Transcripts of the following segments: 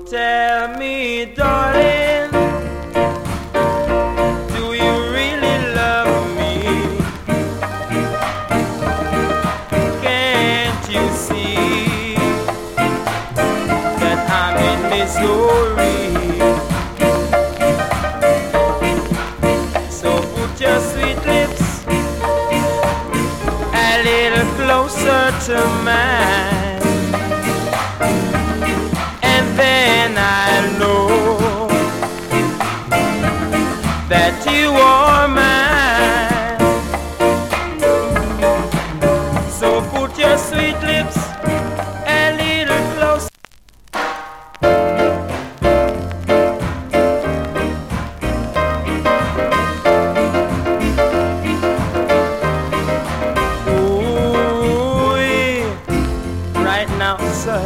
Tell me, darling, do you really love me? Can't you see that I'm in misery? So put your sweet lips a little closer to mine, and then I know that you are mine. So put your sweet lips a little closer. Ooh, right now, sir.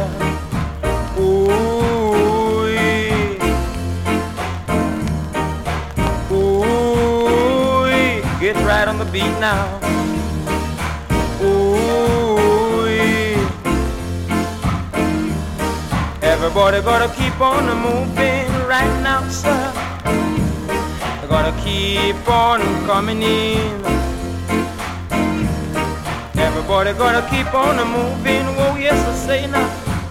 Get right on the beat now. Ooh, everybody gotta keep on moving right now, sir. Gotta keep on coming in. Everybody gotta keep on moving. Oh yes, I say now.